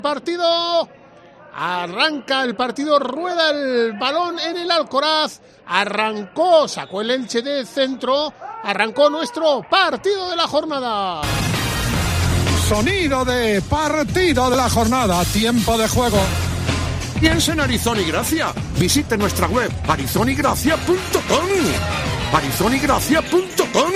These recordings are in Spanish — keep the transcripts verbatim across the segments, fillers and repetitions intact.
Partido, arranca el partido, rueda el balón en el Alcoraz, arrancó, sacó el Elche de centro, arrancó nuestro partido de la jornada. Sonido de partido de la jornada, tiempo de juego. Piensa en Arizona y Gracia. Visite nuestra web arizona y gracia punto com. arizona y gracia punto com.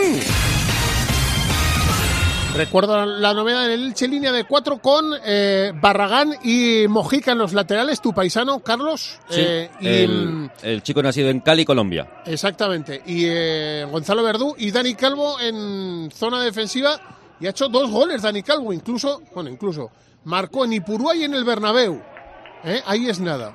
Recuerdo la novedad en el Elche, línea de cuatro con eh, Barragán y Mojica en los laterales, tu paisano, Carlos. Sí, eh, y, el, el chico nacido en Cali, Colombia. Exactamente. Y eh, Gonzalo Verdú y Dani Calvo en zona defensiva. Y ha hecho dos goles Dani Calvo, incluso, bueno, incluso, marcó en Ipurúa y en el Bernabéu. ¿Eh? Ahí es nada.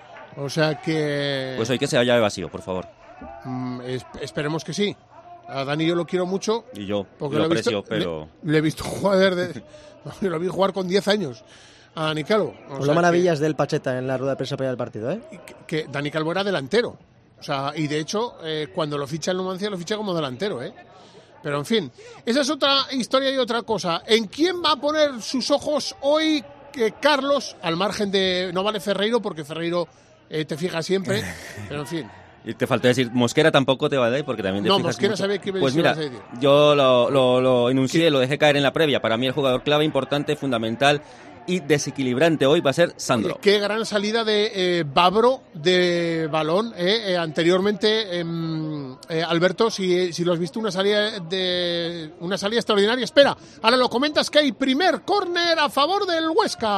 O sea que... Pues hoy que se vaya de vacío, por favor. Mm, es, esperemos que sí. A Dani yo lo quiero mucho. Y yo, porque yo lo he visto, aprecio, pero... Le, le he visto jugar desde... lo vi jugar con diez años a Dani Calvo. O Habló maravillas del Pacheta en la rueda de prensa para el partido, ¿eh? Que, que Dani Calvo era delantero. O sea, y de hecho, eh, cuando lo ficha el Numancia, lo ficha como delantero, ¿eh? Pero en fin, esa es otra historia y otra cosa. ¿En quién va a poner sus ojos hoy que Carlos? Al margen de... No vale Ferreiro, porque Ferreiro eh, te fija siempre, pero en fin... Y te faltó decir, Mosquera tampoco te va a dar porque también te No, fijas Mosquera mucho. sabía que me Pues mira, yo lo, lo, lo enuncié, lo dejé caer en la previa. Para mí el jugador clave, importante, fundamental y desequilibrante hoy va a ser Sandro. Qué gran salida de eh, Babro de balón. Eh, eh, anteriormente, eh, eh, Alberto, si, si lo has visto, una salida de una salida extraordinaria. Espera, ahora lo comentas que hay primer córner a favor del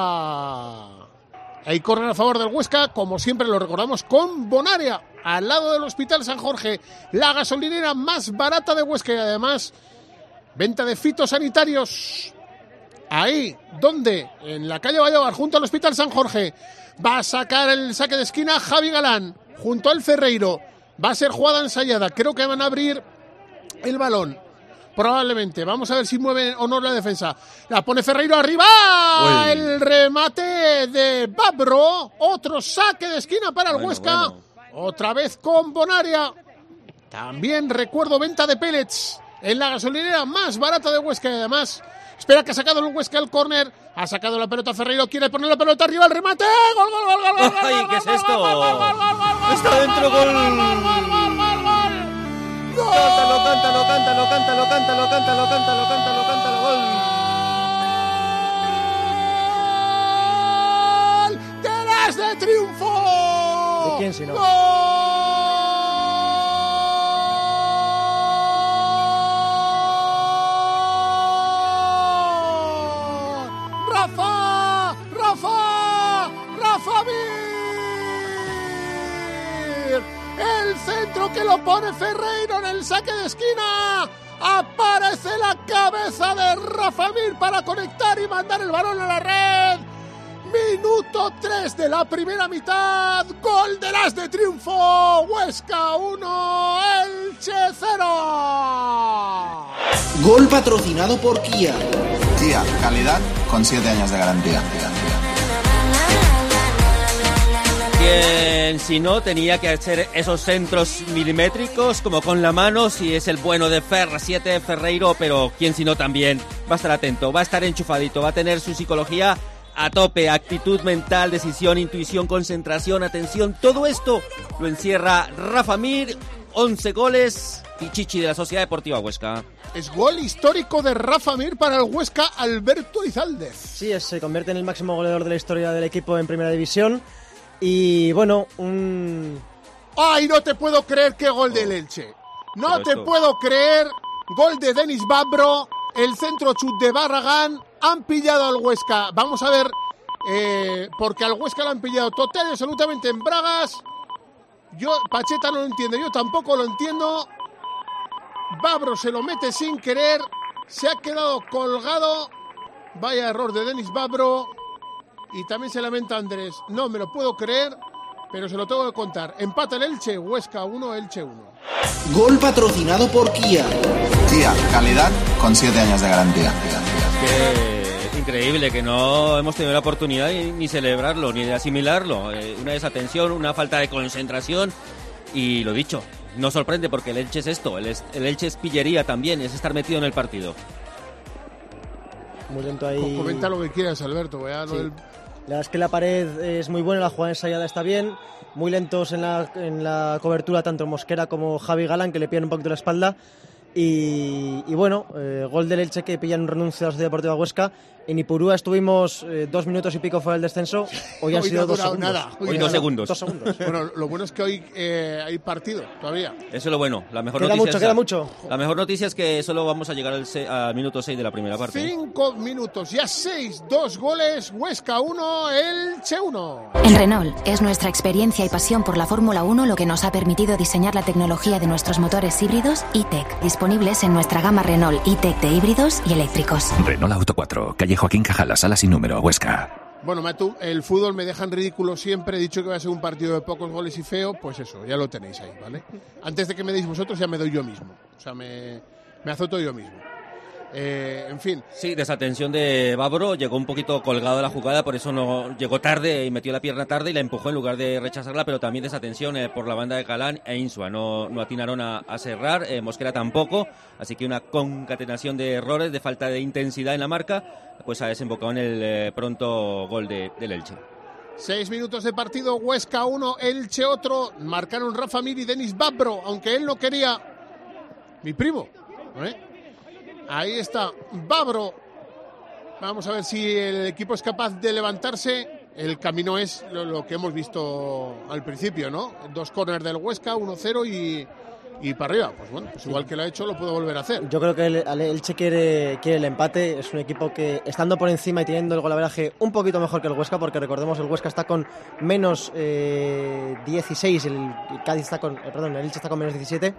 Huesca. Hay córner a favor del Huesca, como siempre lo recordamos, con Bonaria, al lado del Hospital San Jorge, la gasolinera más barata de Huesca y además venta de fitosanitarios. Ahí, ¿dónde? En la calle Vallevar, junto al Hospital San Jorge. Va a sacar el saque de esquina Javi Galán, junto al Ferreiro. Va a ser jugada ensayada. Creo que van a abrir el balón. Probablemente. Vamos a ver si mueve o no la defensa. La pone Ferreiro arriba. Uy. El remate de Babro. Otro saque de esquina para el bueno, Huesca. Bueno. Otra vez con Bonaria. También recuerdo venta de pellets en la gasolinera más barata de Huesca. Y además, espera que ha sacado el Huesca el córner. Ha sacado la pelota Ferreiro. Quiere poner la pelota arriba. El remate. Gol, gol, gol, gol, gol. Ay, ¿qué es esto? Está dentro, gol. Cántalo, cántalo, cántalo, cántalo, cántalo, cántalo, cántalo, cántalo, cántalo, gol. ¡Gol de las de triunfo! ¿De quién si no? ¡Gol! ¡Rafa! ¡Rafa! ¡Rafa Mir! El centro que lo pone Ferreiro en el saque de esquina. Aparece la cabeza de Rafa Mir para conectar y mandar el balón a la red. Minuto tres de la primera mitad. Gol de las de triunfo. Huesca uno, Elche cero. Gol patrocinado por Kia. Kia, calidad con siete años de garantía. Quien si no tenía que hacer esos centros milimétricos como con la mano, si es el bueno de Fer siete Ferreiro, pero quien si no también va a estar atento, va a estar enchufadito, va a tener su psicología a tope, actitud mental, decisión, intuición, concentración, atención, todo esto lo encierra Rafa Mir, once goles, Pichichi de la Sociedad Deportiva Huesca. Es gol histórico de Rafa Mir para el Huesca, Alberto Izaldez. Sí, es, se convierte en el máximo goleador de la historia del equipo en Primera División. Y bueno, un... ¡Ay, no te puedo creer qué gol del Elche! No Pero te esto... puedo creer, gol de Denis Babro, el centro chut de Barragán, han pillado al Huesca. Vamos a ver, eh, porque al Huesca lo han pillado total y absolutamente en bragas. Yo, Pacheta no lo entiende, yo tampoco lo entiendo. Babro se lo mete sin querer, se ha quedado colgado. Vaya error de Denis Babro. Y también se lamenta Andrés. No me lo puedo creer, pero se lo tengo que contar. Empata el Elche, Huesca uno, Elche uno. Gol patrocinado por Kia. Kia, calidad con siete años de garantía. Es que increíble que no hemos tenido la oportunidad ni, ni celebrarlo, ni de asimilarlo. Eh, una desatención, una falta de concentración. Y lo dicho, no sorprende porque el Elche es esto. El, el Elche es pillería también, es estar metido en el partido. Muy lento ahí. Comenta lo que quieras, Alberto. Vea, sí. lo del La verdad es que la pared es muy buena, la jugada ensayada está bien, muy lentos en la, en la cobertura tanto Mosquera como Javi Galán, que le pillan un poquito la espalda. Y, y bueno, eh, gol del Elche que pillan un renuncio a la Sociedad Deportiva Huesca. En Ipurúa estuvimos eh, dos minutos y pico fuera del descenso. Hoy han Hoy sido no ha dos durado segundos. nada. Hoy Hoy no. dos segundos. Dos segundos. Bueno, lo bueno es que hoy eh, hay partido todavía. Eso es lo bueno. La mejor Queda noticia mucho, es queda esa. mucho. La mejor noticia es que solo vamos a llegar al, se- al minuto seis de la primera parte. Cinco minutos, ya seis, dos goles, Huesca uno, Elche uno. En Renault es nuestra experiencia y pasión por la Fórmula uno lo que nos ha permitido diseñar la tecnología de nuestros motores híbridos E-Tech, disponibles en nuestra gama Renault E-Tech de híbridos y eléctricos. Renault Auto cuatro, calle Joaquín Cajala, sala sin número, Huesca. Bueno, Matu, el fútbol me deja en ridículo siempre. He dicho que va a ser un partido de pocos goles y feo, pues eso, ya lo tenéis ahí, ¿vale? Antes de que me deis vosotros, ya me doy yo mismo. O sea, me, me azoto yo mismo. Eh, en fin. Sí, desatención de Babro, llegó un poquito colgado de la jugada, por eso no llegó tarde y metió la pierna tarde y la empujó en lugar de rechazarla, pero también desatención eh, por la banda de Galán e Insua, no, no atinaron a, a cerrar, eh, Mosquera tampoco, así que una concatenación de errores, de falta de intensidad en la marca, pues ha desembocado en el eh, pronto gol de, del Elche. Seis minutos de partido, Huesca uno, Elche otro. Marcaron Rafa Mir y Denis Babro, aunque él no quería. Mi primo, ¿eh? Ahí está, Babro. Vamos a ver si el equipo es capaz de levantarse. El camino es lo, lo que hemos visto al principio, ¿no? Dos córners del Huesca, uno cero y, y para arriba. Pues bueno, pues igual que lo ha hecho, lo puedo volver a hacer. Yo creo que el, el Elche quiere, quiere el empate. Es un equipo que, estando por encima y teniendo el golaveraje un poquito mejor que el Huesca, porque recordemos el Huesca está con menos eh, dieciséis, el, el Cádiz está con, eh, perdón, el Elche está con menos diecisiete.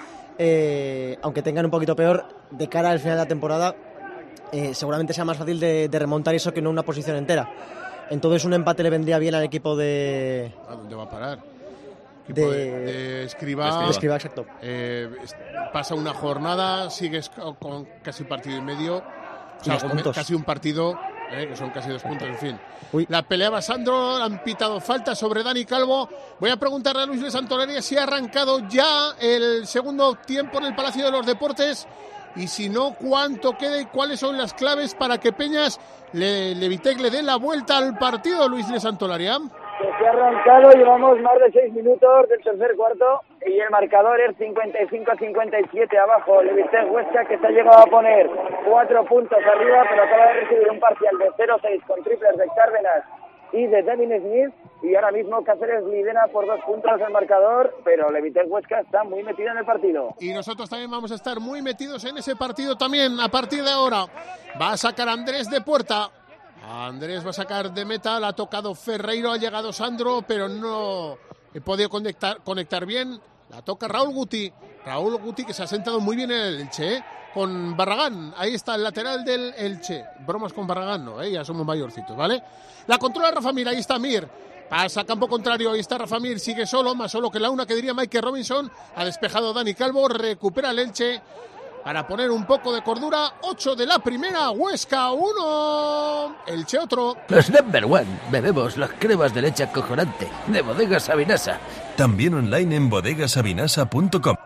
Eh, aunque tengan un poquito peor, de cara al final de la temporada, eh, seguramente sea más fácil de, de remontar eso que no una posición entera. Entonces un empate le vendría bien al equipo de... ¿A dónde va a parar? Equipo De, de, de Escribá. de Escribá, exacto. Eh, es- pasa una jornada, sigues co- con casi partido y medio. O Y sea, dos con puntos. casi un partido, eh, que son casi dos puntos, en fin. Uy. La peleaba Sandro, han pitado falta sobre Dani Calvo. Voy a preguntarle a Luis de Santolari si ha arrancado ya el segundo tiempo en el Palacio de los Deportes y si no, cuánto queda y cuáles son las claves para que Peñas le, Levitec le dé la vuelta al partido, Luis de Santolari. ¿Ah? Que se ha arrancado, llevamos más de seis minutos del tercer cuarto y el marcador es cincuenta y cinco a cincuenta y siete abajo. Levitec Huesca, que se ha llegado a poner cuatro puntos arriba, pero acaba de recibir un parcial de cero seis con triples de Cárdenas y de Devin Smith, y ahora mismo Cáceres lidera por dos puntos el marcador, pero Levitec Huesca está muy metida en el partido. Y nosotros también vamos a estar muy metidos en ese partido también a partir de ahora. Va a sacar Andrés de puerta. Andrés va a sacar de meta, la ha tocado Ferreiro, ha llegado Sandro, pero no he podido conectar, conectar bien. La toca Raúl Guti. Raúl Guti que se ha sentado muy bien en el Elche, ¿eh? Con Barragán. Ahí está el lateral del Elche. Bromas con Barragán, no, ¿eh? Ya somos mayorcitos, ¿vale? La controla Rafa Mir, ahí está Mir. Pasa a campo contrario, ahí está Rafa Mir, sigue solo, más solo que la una que diría Michael Robinson. Ha despejado Dani Calvo, recupera el Elche para poner un poco de cordura. ocho de la primera, Huesca uno, Elche otro. Los number one, bebemos las cremas de leche acojonante de Bodegas Sabinasa. También online en bodegasabinasa punto com.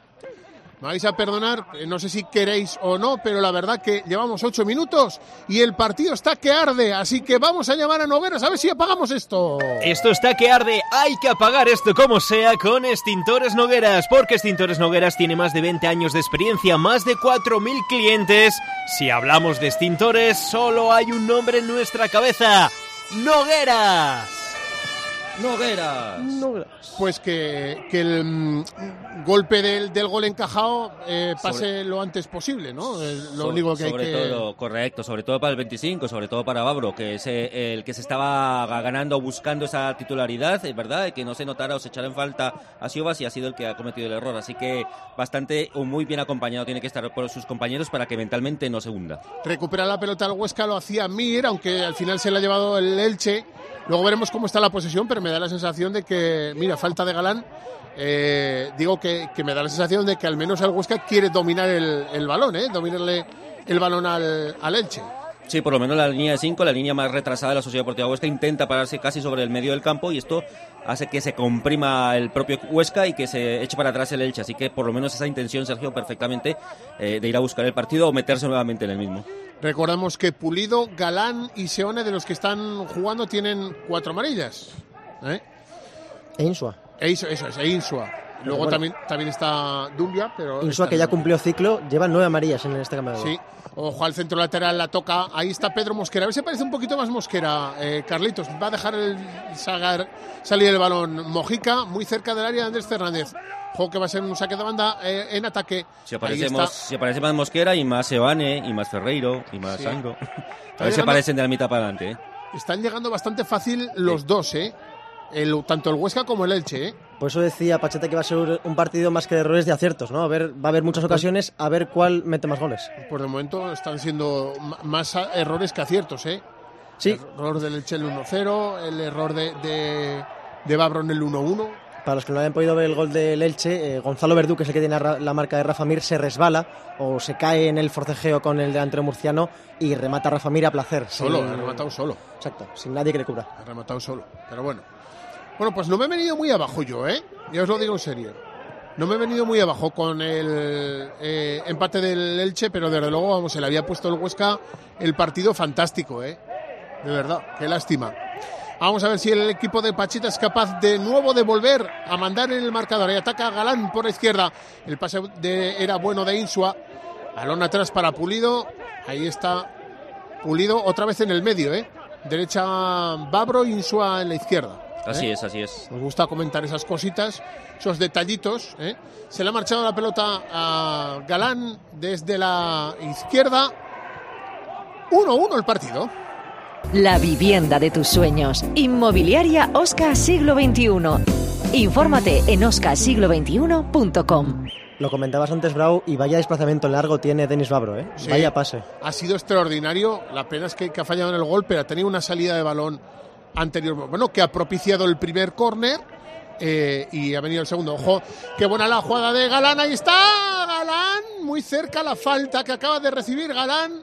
Me vais a perdonar, eh, no sé si queréis o no, pero la verdad que llevamos ocho minutos y el partido está que arde, así que vamos a llamar a Nogueras a ver si apagamos esto. Esto está que arde, hay que apagar esto como sea con Extintores Nogueras, porque Extintores Nogueras tiene más de veinte años de experiencia, más de cuatro mil clientes. Si hablamos de extintores, solo hay un nombre en nuestra cabeza: Nogueras. Nogueras. Nogueras. Pues que, que el mm, golpe del, del gol encajado eh, pase Sobre- lo antes posible, ¿no? Es lo So- único que hay sobre que... todo, correcto, sobre todo para el veinticinco, sobre todo para Babro, que es eh, el que se estaba ganando, buscando esa titularidad, es verdad, que no se notara o se echara en falta a Siobas y ha sido el que ha cometido el error, así que bastante o muy bien acompañado tiene que estar por sus compañeros para que mentalmente no se hunda. Recupera la pelota al Huesca, lo hacía Mir, aunque al final se la ha llevado el Elche. Luego veremos cómo está la posesión, pero me da la sensación de que, mira, falta de Galán, eh, digo que, que me da la sensación de que al menos el Huesca quiere dominar el, el balón, ¿eh? Dominarle el balón al, al Elche. Sí, por lo menos la línea de cinco, la línea más retrasada de la Sociedad Deportiva Huesca, intenta pararse casi sobre el medio del campo y esto hace que se comprima el propio Huesca y que se eche para atrás el Elche. Así que por lo menos esa intención, Sergio, perfectamente eh, de ir a buscar el partido o meterse nuevamente en el mismo. Recordamos que Pulido, Galán y Seone, de los que están jugando, tienen cuatro amarillas. ¿Eh? E Insua. E Insua, eso es, e Insua. Luego bueno, también, también está Dumbia, pero... Insua, que ya cumplió ciclo, lleva nueve amarillas en este cambio de gol. Sí, ojo al centro lateral, la toca, ahí está Pedro Mosquera. A ver si parece un poquito más Mosquera, eh, Carlitos. Va a dejar el sagar, salir el balón Mojica, muy cerca del área de Andrés Fernández. Ojo que va a ser un saque de banda eh, en ataque. Si aparece, mos, si aparece más Mosquera y más Seoane y más Ferreiro y más sí. Sandro. A ver si aparecen de la mitad para adelante. ¿eh? Están llegando bastante fácil los sí. dos, ¿eh? El, tanto el Huesca como el Elche, ¿eh? Por eso decía Pacheta que va a ser un partido más que de errores de aciertos, ¿no? A ver, va a haber muchas ocasiones, a ver cuál mete más goles. Pues de momento están siendo más errores que aciertos, ¿eh? Sí. El error del Elche en el uno cero, el error de, de, de Babro en el uno uno. Para los que no hayan podido ver el gol del Elche, eh, Gonzalo Verdú, que es el que tiene la marca de Rafa Mir, se resbala o se cae en el forcejeo con el delantero murciano y remata a Rafa Mir a placer. Solo, sin... ha rematado solo. Exacto, sin nadie que le cubra. Ha rematado solo, pero bueno. Bueno, pues no me he venido muy abajo yo, ¿eh? Ya os lo digo en serio. No me he venido muy abajo con el eh, empate del Elche, pero desde luego, vamos, se le había puesto el Huesca el partido fantástico, ¿eh? De verdad, qué lástima. Vamos a ver si el equipo de Pacheta es capaz de nuevo de volver a mandar en el marcador. Y ataca Galán por la izquierda. El pase de, era bueno de Insua. Balón atrás para Pulido. Ahí está Pulido otra vez en el medio, ¿eh? Derecha Babro, Insua en la izquierda. Así ¿Eh? es, así es. Nos gusta comentar esas cositas, esos detallitos. ¿eh? Se le ha marchado la pelota a Galán desde la izquierda. uno uno el partido. La vivienda de tus sueños. Inmobiliaria Oscar Siglo veintiuno. Infórmate en oscar siglo veintiuno punto com. Lo comentabas antes, Brau, y vaya desplazamiento largo tiene Denis Babro, ¿eh? Sí, vaya pase. Ha sido extraordinario. La pena es que, que ha fallado en el gol, pero ha tenido una salida de balón anterior, bueno, que ha propiciado el primer córner eh, y ha venido el segundo. Ojo, qué buena la jugada de Galán, ahí está Galán, muy cerca la falta que acaba de recibir Galán.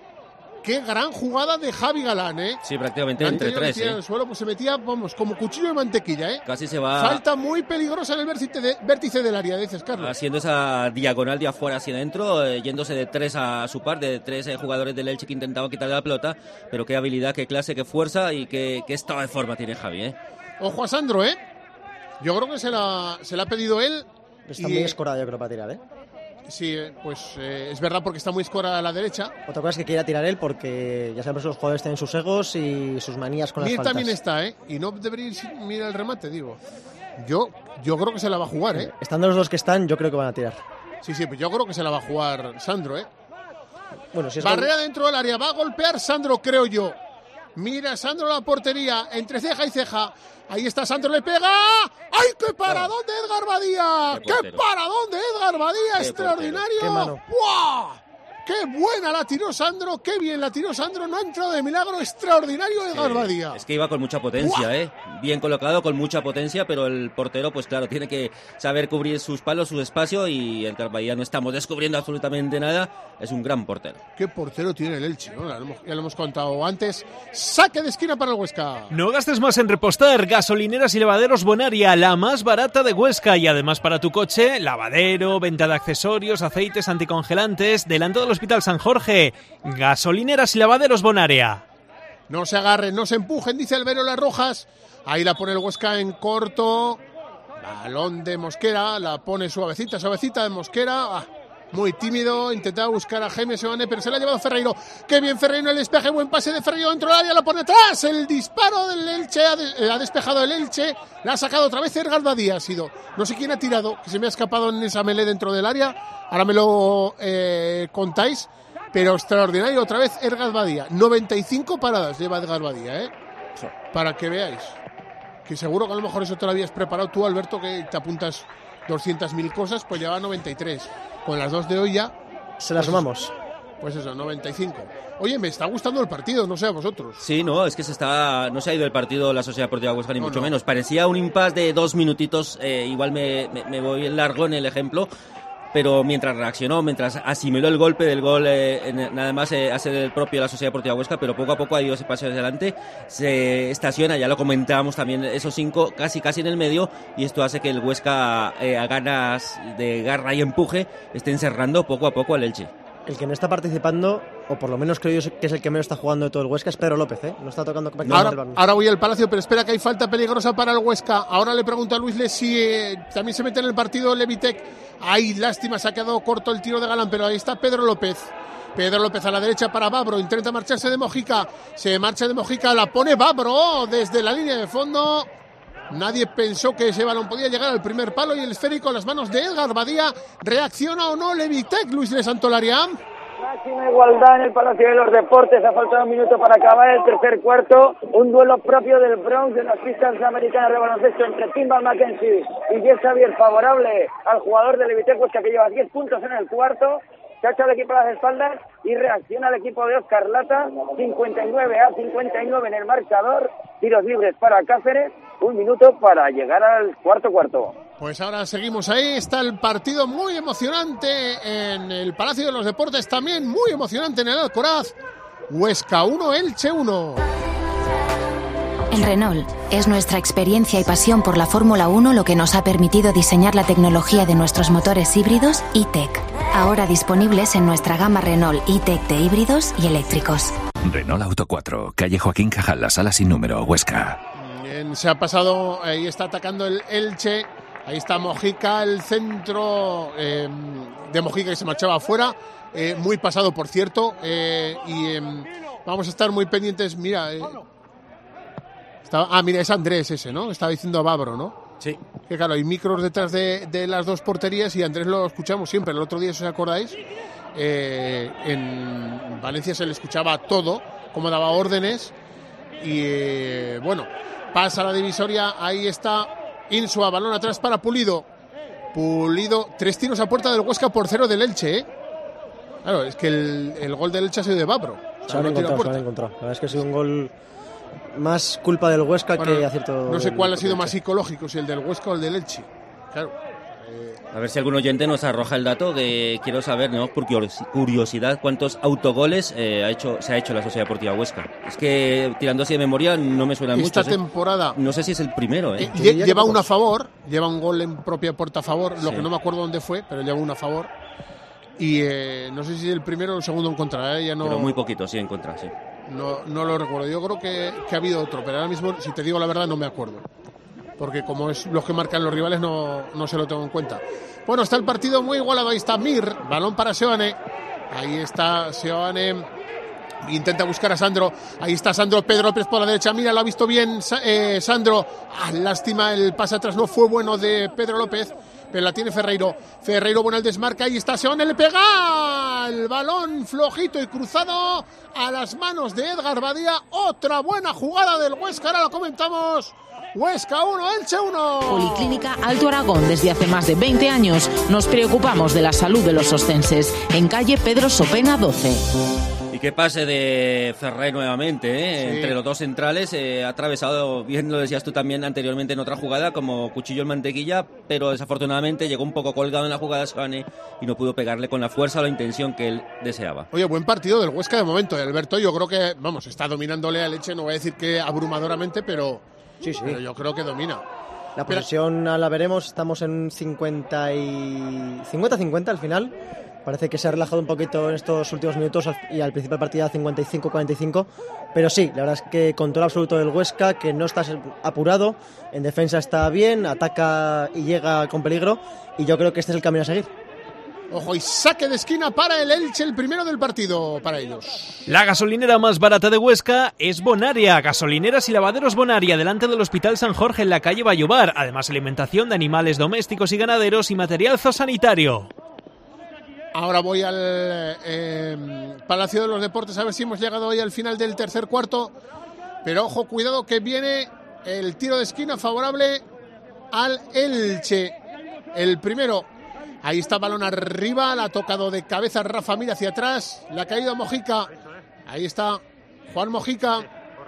Qué gran jugada de Javi Galán, ¿eh? Sí, prácticamente entre tres, ¿eh? En el suelo, pues se metía, vamos, como cuchillo de mantequilla, ¿eh? Casi se va... Falta muy peligrosa en el vértice, de, vértice del área, dices, Carlos. Haciendo esa diagonal de afuera hacia adentro, eh, yéndose de tres a su par, de tres eh, jugadores del Elche que intentaban quitarle la pelota, pero qué habilidad, qué clase, qué fuerza y qué, qué estado de forma tiene Javi, ¿eh? Ojo a Sandro, ¿eh? Yo creo que se la, se la ha pedido él. Está y... muy escorado, yo creo, para tirar, ¿eh? Sí, pues eh, es verdad porque está muy escora a la derecha. Otra cosa es que quiera tirar él porque ya sabemos que los jugadores tienen sus egos y sus manías con Mir las faltas. También está, ¿eh? Y no debería ir mirar el remate, digo. Yo, yo creo que se la va a jugar, ¿eh? Estando los dos que están, yo creo que van a tirar. Sí, sí, pues yo creo que se la va a jugar Sandro, ¿eh? Bueno, si es Barrera gol... dentro del área, va a golpear Sandro, creo yo. Mira Sandro la portería, entre ceja y ceja. Ahí está Sandro, le pega. ¡Ay, qué paradón de Edgar Badía! ¡Qué, qué paradón de Edgar Badía! ¡Qué extraordinario! ¡Qué mano! ¡Wow! ¡Qué buena la tiró Sandro! ¡Qué bien la tiró Sandro! No ha entrado de milagro. ¡Extraordinario Edgar sí, Badía! Es que iba con mucha potencia, ¿eh? Bien colocado, con mucha potencia, pero el portero, pues claro, tiene que saber cubrir sus palos, su espacio, y Edgar Badía no estamos descubriendo absolutamente nada. Es un gran portero. ¿Qué portero tiene el Elche? ¿No? Ya, lo hemos, ya lo hemos contado antes. Saque de esquina para el Huesca. No gastes más en repostar. Gasolineras y lavaderos Bonaria, la más barata de Huesca. Y además para tu coche, lavadero, venta de accesorios, aceites anticongelantes, delante del Hospital San Jorge. Gasolineras y lavaderos Bonaria. No se agarren, no se empujen, dice Albero Las Rojas. Ahí la pone el Huesca en corto. Balón de Mosquera, la pone suavecita, suavecita de Mosquera. Ah, muy tímido, intentaba buscar a Jaime Seoane, pero se la ha llevado Ferreiro. Qué bien Ferreiro, el despeje, buen pase de Ferreiro dentro del área, la pone atrás. El disparo del Elche, ha, de, ha despejado el Elche, la ha sacado otra vez Edgar Badía. Ha sido, no sé quién ha tirado, que se me ha escapado en esa melee dentro del área. Ahora me lo eh, contáis. Pero extraordinario, otra vez Edgar Badía. noventa y cinco paradas lleva Edgar Badía, ¿eh? Para que veáis. Que seguro que a lo mejor eso te lo habías preparado tú, Alberto, que te apuntas doscientas mil cosas, pues lleva noventa y tres. Con las dos de hoy ya... Se las sumamos. Pues eso, noventa y cinco. Oye, me está gustando el partido, no sé a vosotros. Sí, no, es que se está, no se ha ido el partido la Sociedad Deportiva Huesca, ni no, mucho no. menos. Parecía un impasse de dos minutitos, eh, igual me, me, me voy largo en el ejemplo, pero mientras reaccionó, mientras asimiló el golpe del gol, eh, nada más eh, hacer el propio la Sociedad Deportiva Huesca, pero poco a poco ha ido ese paso hacia adelante, se estaciona, ya lo comentábamos también, esos cinco casi casi en el medio, y esto hace que el Huesca eh, a ganas de garra y empuje esté encerrando poco a poco al Elche. el que no está participando, o por lo menos creo yo que es el que menos está jugando de todo el Huesca, es Pedro López, ¿eh? No está tocando ahora, el balón. Ahora voy al Palacio, pero espera que hay falta peligrosa para el Huesca. Ahora le pregunto a Luis Le si eh, también se mete en el partido Levitec. Ay, lástima, se ha quedado corto el tiro de Galán, pero ahí está Pedro López. Pedro López a la derecha para Babro, intenta marcharse de Mojica, se marcha de Mojica, la pone Babro desde la línea de fondo. Nadie pensó que ese balón podía llegar al primer palo y el esférico en las manos de Edgar Badía. ¿Reacciona o no Levitec, Luis de Santolaria? Máxima igualdad en el Palacio de los Deportes. Ha faltado un minuto para acabar el tercer cuarto. Un duelo propio del Bronx de las pistas americanas de baloncesto entre Timbal Mackenzie y Jess Xavier, favorable al jugador de Levitec, pues que lleva diez puntos en el cuarto. Se ha echado el equipo a las espaldas y reacciona el equipo de Oscar Lata. cincuenta y nueve a cincuenta y nueve en el marcador. Tiros libres para Cáceres. Un minuto para llegar al cuarto cuarto. Pues ahora seguimos ahí. Está el partido muy emocionante en el Palacio de los Deportes. También muy emocionante en el Alcoraz. Huesca uno, Elche uno. En Renault es nuestra experiencia y pasión por la Fórmula uno lo que nos ha permitido diseñar la tecnología de nuestros motores híbridos E-Tech. Ahora disponibles en nuestra gama Renault E-Tech de híbridos y eléctricos. Renault Auto cuatro, calle Joaquín Cajal, la sala sin número, Huesca. Bien, se ha pasado, ahí está atacando el Elche. Ahí está Mojica, el centro eh, de Mojica que se marchaba afuera. Eh, muy pasado, por cierto. Eh, y eh, vamos a estar muy pendientes. Mira... Eh, Estaba, ah, mira, es Andrés ese, ¿no? Estaba diciendo a Babro, ¿no? Sí. Que claro, hay micros detrás de, de las dos porterías y Andrés lo escuchamos siempre. El otro día, si os acordáis, eh, en Valencia se le escuchaba todo, cómo daba órdenes. Y eh, bueno, pasa la divisoria, ahí está Insua, balón atrás para Pulido. Pulido, tres tiros a puerta del Huesca por cero del Elche, ¿eh? Claro, es que el, el gol del Elche ha sido de Babro. Se lo han encontrado, se lo han encontrado. La verdad es que ha sido un gol... más culpa del Huesca bueno, que acierto. No sé cuál ha sido más psicológico, si el del Huesca o el del Elche. Claro. Eh... A ver si algún oyente nos arroja el dato que quiero saber, ¿no? Por curiosidad, ¿cuántos autogoles eh, ha hecho, se ha hecho la Sociedad Deportiva Huesca? Es que tirando así de memoria no me suena mucho. Esta muchos, temporada. ¿eh? No sé si es el primero, ¿eh? eh lle lleva uno a favor, lleva un gol en propia puerta a favor, sí. Lo que no me acuerdo dónde fue, pero lleva uno a favor. Y eh, no sé si el primero o el segundo en contra, ¿eh? Ya no... Pero muy poquito, sí, en contra, sí. No, no lo recuerdo. Yo creo que, que ha habido otro, pero ahora mismo, si te digo la verdad, no me acuerdo. Porque como es los que marcan los rivales, no, no se lo tengo en cuenta. Bueno, está el partido muy igualado. Ahí está Mir, balón para Seoane. Ahí está Seoane. Intenta buscar a Sandro. Ahí está Sandro, Pedro López por la derecha. Mira, lo ha visto bien eh, Sandro. Ah, lástima, el pase atrás no fue bueno de Pedro López. Pero la tiene Ferreiro. Ferreiro, bueno, el desmarca. Ahí está Seoane, le pega el balón flojito y cruzado a las manos de Edgar Badía. Otra buena jugada del Huesca. Ahora lo comentamos. Huesca uno, Elche uno. Policlínica Alto Aragón. Desde hace más de veinte años nos preocupamos de la salud de los ostenses. En calle Pedro Sopena doce. Y qué pase de Ferrer nuevamente, ¿eh? Sí. Entre los dos centrales, eh, ha atravesado, bien lo decías tú también anteriormente en otra jugada, como cuchillo en mantequilla, pero desafortunadamente llegó un poco colgado en la jugada Seoane y no pudo pegarle con la fuerza o la intención que él deseaba. Oye, buen partido del Huesca de momento, de Alberto. Yo creo que, vamos, está dominándole a Elche, no voy a decir que abrumadoramente, pero, sí, sí. pero yo creo que domina. La posesión pero... la veremos, estamos en cincuenta y cincuenta cincuenta al final. Parece que se ha relajado un poquito en estos últimos minutos y al principio del partido cincuenta y cinco cuarenta y cinco. Pero sí, la verdad es que control absoluto del Huesca, que no está apurado. En defensa está bien, ataca y llega con peligro. Y yo creo que este es el camino a seguir. Ojo, y saque de esquina para el Elche, el primero del partido para ellos. La gasolinera más barata de Huesca es Bonaria. Gasolineras y lavaderos Bonaria, delante del Hospital San Jorge en la calle Vallobar. Además, alimentación de animales domésticos y ganaderos y material zoosanitario. Ahora voy al eh, Palacio de los Deportes a ver si hemos llegado hoy al final del tercer cuarto. Pero ojo, cuidado que viene el tiro de esquina favorable al Elche. El primero, ahí está balón arriba, la ha tocado de cabeza Rafa Mir hacia atrás, la ha caído a Mojica. Ahí está Juan Mojica.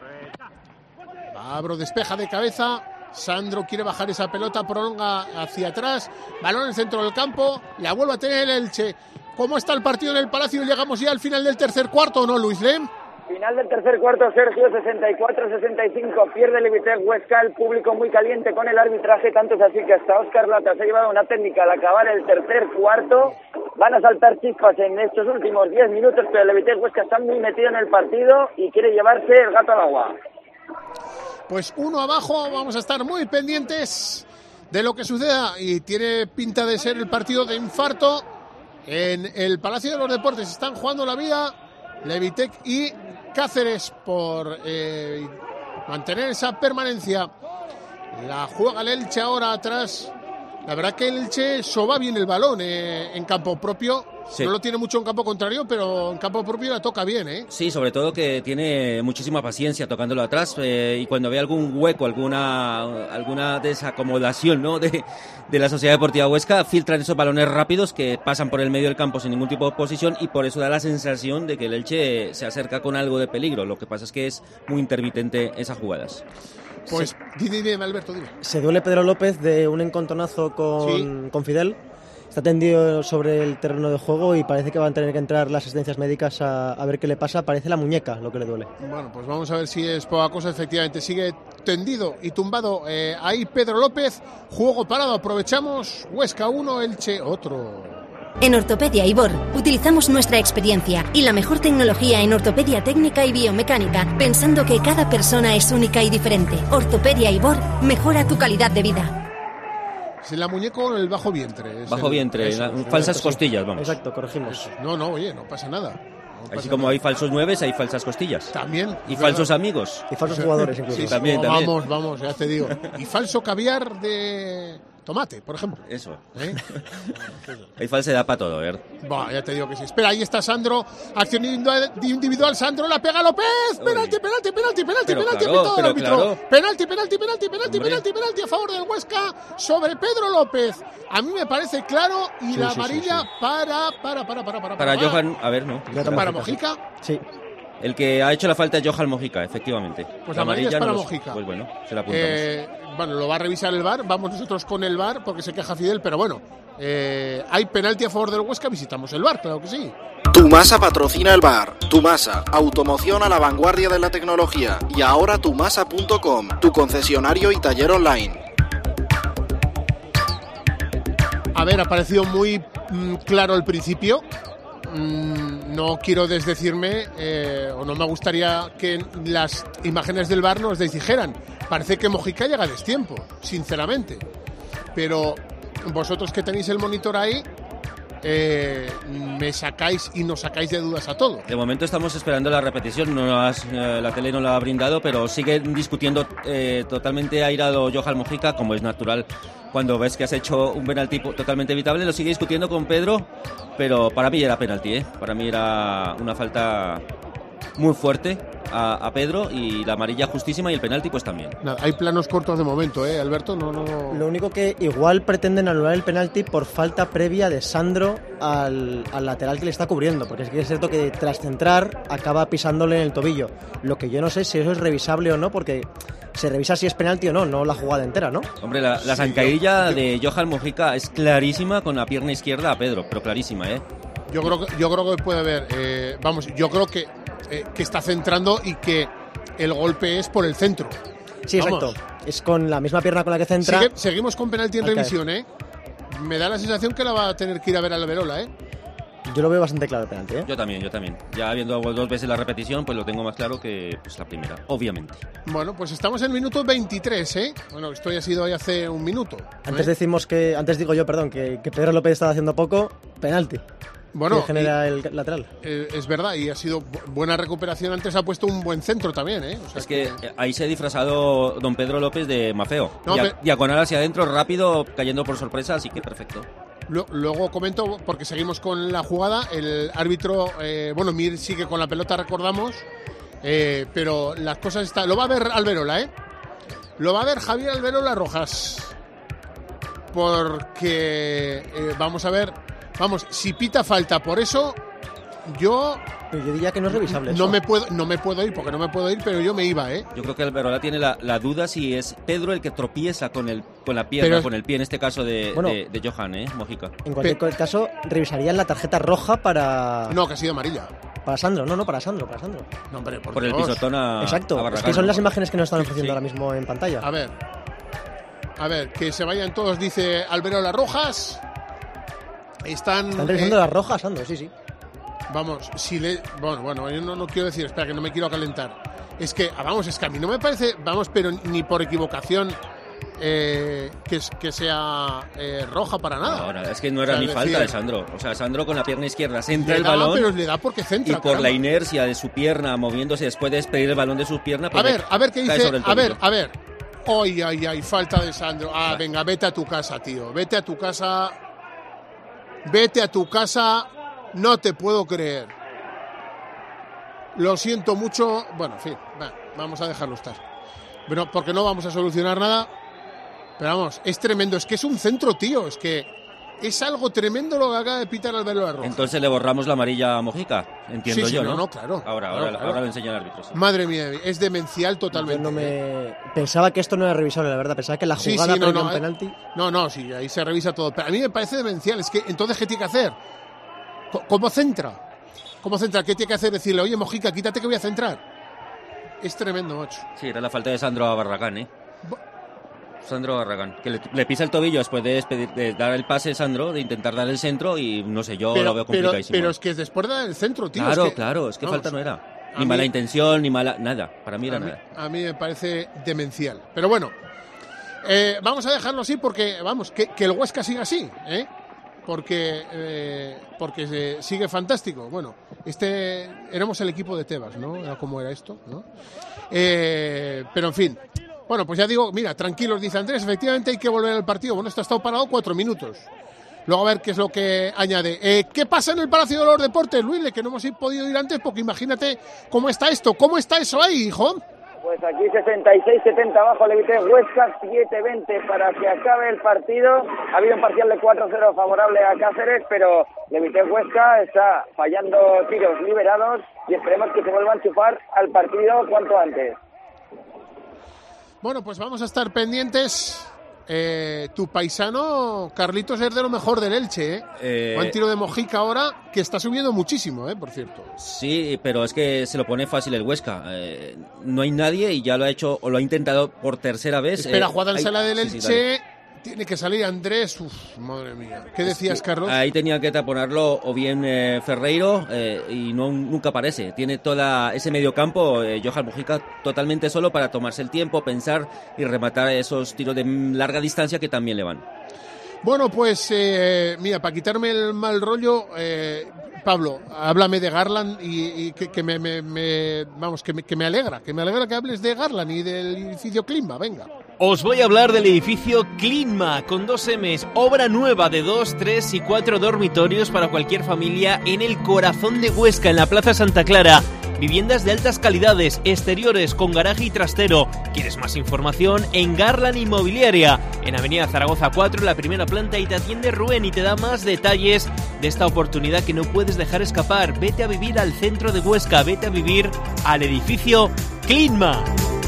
Pablo despeja de cabeza. Sandro quiere bajar esa pelota, prolonga hacia atrás, balón en el centro del campo, la vuelve a tener el Elche. ¿Cómo está el partido en el Palacio? ¿Llegamos ya al final del tercer cuarto o no, Luis Lem? Final del tercer cuarto, Sergio, sesenta y cuatro sesenta y cinco, pierde el Levitec Huesca, el público muy caliente con el arbitraje, tanto es así que hasta Óscar Lata se ha llevado una técnica al acabar el tercer cuarto. Van a saltar chispas en estos últimos diez minutos, pero el Levitec Huesca está muy metido en el partido y quiere llevarse el gato al agua. Pues uno abajo, vamos a estar muy pendientes de lo que suceda y tiene pinta de ser el partido de infarto. En el Palacio de los Deportes están jugando la vida Levitec y Cáceres por eh, mantener esa permanencia. La juega el Elche ahora atrás. La verdad que el Elche soba bien el balón eh, en campo propio. Sí. No lo tiene mucho en campo contrario, pero en campo propio la toca bien, ¿eh? Sí, sobre todo que tiene muchísima paciencia tocándolo atrás eh, y cuando ve algún hueco, alguna alguna desacomodación, ¿no? de, de la Sociedad Deportiva Huesca, filtran esos balones rápidos que pasan por el medio del campo sin ningún tipo de oposición y por eso da la sensación de que el Elche se acerca con algo de peligro. Lo que pasa es que es muy intermitente esas jugadas. Pues dime, dime, Alberto, dime. Se duele Pedro López de un encontronazo con, sí. con Fidel. Está tendido sobre el terreno de juego y parece que van a tener que entrar las asistencias médicas a, a ver qué le pasa. Parece la muñeca lo que le duele. Bueno, pues vamos a ver si es poca cosa. Efectivamente, sigue tendido y tumbado eh, ahí Pedro López. Juego parado, aprovechamos. Huesca uno, Elche otro. En Ortopedia Ibor utilizamos nuestra experiencia y la mejor tecnología en ortopedia técnica y biomecánica, pensando que cada persona es única y diferente. Ortopedia Ibor mejora tu calidad de vida. Es la muñeca o el bajo vientre. Es bajo el, vientre, eso, la, falsas sí. costillas, vamos. Exacto, corregimos. Eso. No, no, oye, no pasa nada. No pasa Así como nada. hay falsos nueves, hay falsas costillas. También. Y falsos verdad. amigos. Y falsos jugadores incluso. Sí, sí, también, no, también. Vamos, vamos, ya te digo. Y falso caviar de tomate, por ejemplo. Eso. ¿Eh? Hay falsedad para todo, ¿eh? Va, ya te digo que sí. Espera, ahí está Sandro. Acción individual, Sandro, la pega López. Penalti, penalti, penalti, penalti, pero penalti, claro, todo el árbitro. Claro. Penalti, penalti, penalti, penalti, Hombre. penalti, penalti a favor del Huesca sobre Pedro López. A mí me parece claro y sí, la sí, amarilla sí, sí. para, para, para, para, para. Para Johan, a ver, no. Para Mojica. Sí. El que ha hecho la falta es Johan Mojica, efectivamente. Pues la amarilla es para no Mojica. Los, pues bueno, se la apuntamos. Eh, bueno, lo va a revisar el V A R. Vamos nosotros con el V A R porque se queja Fidel, pero bueno. Eh, hay penalti a favor del Huesca, visitamos el V A R, claro que sí. Tumasa patrocina el V A R. Tumasa, automoción a la vanguardia de la tecnología. Y ahora tumasa punto com, tu concesionario y taller online. A ver, ha parecido muy mm, claro al principio. Mm, no quiero desdecirme eh, o no me gustaría que las imágenes del V A R nos desdijeran. Parece que Mojica llega a destiempo, sinceramente. Pero vosotros que tenéis el monitor ahí, eh, me sacáis y nos sacáis de dudas a todos. De momento estamos esperando la repetición, no has, eh, la tele no la ha brindado, pero sigue discutiendo eh, totalmente airado Johan Mojica, como es natural cuando ves que has hecho un penalti totalmente evitable. Lo sigue discutiendo con Pedro, pero para mí era penalti, ¿eh? Para mí era una falta muy fuerte a, a Pedro y la amarilla justísima y el penalti pues también. Nada, hay planos cortos de momento, ¿eh, Alberto? No, no... Lo único que igual pretenden anular el penalti por falta previa de Sandro al, al lateral que le está cubriendo, porque es que es cierto que tras centrar acaba pisándole en el tobillo. Lo que yo no sé si eso es revisable o no, porque se revisa si es penalti o no, no la jugada entera, ¿no? Hombre, la, la Sí, zancadilla yo- de Johan Mojica es clarísima con la pierna izquierda a Pedro, pero clarísima, ¿eh? Yo creo que, yo creo que puede haber, eh, vamos, yo creo que, eh, que está centrando y que el golpe es por el centro. Sí, Vamos. exacto. Es con la misma pierna con la que centra. Sigue- seguimos con penalti en Al caer. revisión, ¿eh? Me da la sensación que la va a tener que ir a ver a Alberola, ¿eh? Yo lo veo bastante claro el penalti, ¿eh? Yo también, yo también. Ya viendo dos veces la repetición, pues lo tengo más claro que pues, la primera, obviamente. Bueno, pues estamos en el minuto veintitrés, ¿eh? Bueno, esto ya ha sido hoy hace un minuto. ¿eh? Antes decimos que, antes digo yo, perdón, que, que Pedro López estaba haciendo poco, penalti. Bueno, que genera el lateral. Eh, es verdad, y ha sido bu- buena recuperación. Antes ha puesto un buen centro también, ¿eh? O sea Es que eh, ahí se ha disfrazado don Pedro López de Mafeo. No, Dia- pe- Diagonal hacia adentro, rápido, cayendo por sorpresa, así que perfecto. Lu- Luego comento, porque seguimos con la jugada, el árbitro, eh, bueno, Mir sigue con la pelota, recordamos, eh, pero las cosas están... Lo va a ver Alberola, ¿eh? Lo va a ver Javier Alberola Rojas, porque eh, vamos a ver, vamos, si pita falta por eso, yo... Pero yo diría que no es revisable No eso. me puedo, no me puedo ir, porque no me puedo ir, pero yo me iba, ¿eh? Yo creo que Alberola tiene la, la duda si es Pedro el que tropieza con el con la pierna, Pero- con el pie, en este caso de, Bueno. de, de Johan, ¿eh? Mojica. En cualquier caso, revisarían la tarjeta roja para... No, que ha sido amarilla. Para Para Sandro, no, no, para Sandro, para Sandro. No, hombre, por, por el pisotón a Exacto, a es que son las imágenes que nos están ofreciendo sí. ahora mismo en pantalla. A ver, a ver, que se vayan todos, dice Albero Las Rojas. Están... Están revisando eh, las rojas, Sandro, sí, sí. Vamos, si le... Bueno, bueno, yo no, no quiero decir, espera, que no me quiero calentar. Es que, vamos, es que a mí no me parece, vamos, pero ni por equivocación... Eh, que, que sea eh, roja para nada. Ahora, es que no era o sea, ni decir, falta de Sandro. O sea, Sandro con la pierna izquierda centra el da, balón. Pero le da porque centra. Y por caramba. la inercia de su pierna moviéndose después de despedir el balón de su pierna. Pues a ver, a ver qué dice. A ver, a ver. Ay, ay, ay, falta de Sandro. Ah, venga, vete a tu casa, tío. Vete a tu casa. Vete a tu casa. No te puedo creer. Lo siento mucho. Bueno, en fin, va, vamos a dejarlo estar. Pero porque no vamos a solucionar nada. Pero vamos, es tremendo, es que es un centro, tío, es que es algo tremendo lo que acaba de pitar Albero Las Rojas. Entonces le borramos la amarilla a Mojica, entiendo sí, sí, yo, no, ¿no? no, claro. Ahora, claro, ahora, claro. ahora lo enseña el árbitro. Sí. Madre mía, es demencial totalmente. Yo no me... Pensaba que esto no era revisable, la verdad, pensaba que la jugada sí, sí, no, previa no, un penalti... No, no, sí, ahí se revisa todo, pero a mí me parece demencial, es que entonces, ¿qué tiene que hacer? ¿Cómo centra? ¿Cómo centra? ¿Qué tiene que hacer? Decirle, oye, Mojica, quítate que voy a centrar. Es tremendo, macho. Sí, era la falta de Sandro a Barragán, ¿eh? Sandro Barragán, que le, le pisa el tobillo después de, despedir, de dar el pase, Sandro, de intentar dar el centro y no sé, yo pero, lo veo complicadísimo. Pero, pero es que es después de dar el centro, tío. Claro, es que, claro, es que vamos, falta no era. Ni mí, mala intención, ni mala... Nada, para mí era a mí, nada. A mí me parece demencial. Pero bueno, eh, vamos a dejarlo así porque, vamos, que, que el Huesca siga así, ¿eh? Porque, eh, porque se sigue fantástico. Bueno, este éramos el equipo de Tebas, ¿no? Era como era esto, ¿no? Eh, pero en fin... Bueno, pues ya digo, mira, tranquilos, dice Andrés, efectivamente hay que volver al partido. Bueno, esto ha estado parado cuatro minutos. Luego a ver qué es lo que añade. Eh, ¿Qué pasa en el Palacio de los Deportes, Luis? Que no hemos podido ir antes porque imagínate cómo está esto. ¿Cómo está eso ahí, hijo? Pues aquí sesenta y seis setenta abajo, Levité Huesca, siete veinte para que acabe el partido. Ha habido un parcial de cuatro cero favorable a Cáceres, pero Levité Huesca está fallando tiros liberados y esperemos que se vuelva a enchufar al partido cuanto antes. Bueno, pues vamos a estar pendientes. Eh, tu paisano, Carlitos, es de lo mejor del Elche, ¿eh? eh Buen tiro de Mojica ahora, que está subiendo muchísimo, ¿eh? Por cierto. Sí, pero es que se lo pone fácil el Huesca. Eh, no hay nadie y ya lo ha hecho, o lo ha intentado por tercera vez. Espera, eh, jugada en sala del sí, Elche. Sí, tiene que salir Andrés. Uf, madre mía. ¿Qué decías, sí, Carlos? Ahí tenía que taponarlo o bien eh, Ferreiro eh, y no nunca aparece. Tiene todo ese mediocampo, eh, Johan Mojica, totalmente solo para tomarse el tiempo, pensar y rematar esos tiros de larga distancia que también le van. Bueno, pues eh, mira, para quitarme el mal rollo, eh, Pablo, háblame de Garland y, y que, que me, me, me vamos que me, que me alegra, que me alegra que hables de Garland y del edificio Clima, venga. Os voy a hablar del edificio Clima, con dos M's, obra nueva de dos, tres y cuatro dormitorios para cualquier familia en el corazón de Huesca, en la Plaza Santa Clara. Viviendas de altas calidades, exteriores con garaje y trastero. ¿Quieres más información? En Garland Inmobiliaria, en Avenida Zaragoza cuatro, en la primera planta, y te atiende Rubén y te da más detalles de esta oportunidad que no puedes dejar escapar. Vete a vivir al centro de Huesca, vete a vivir al edificio Clima.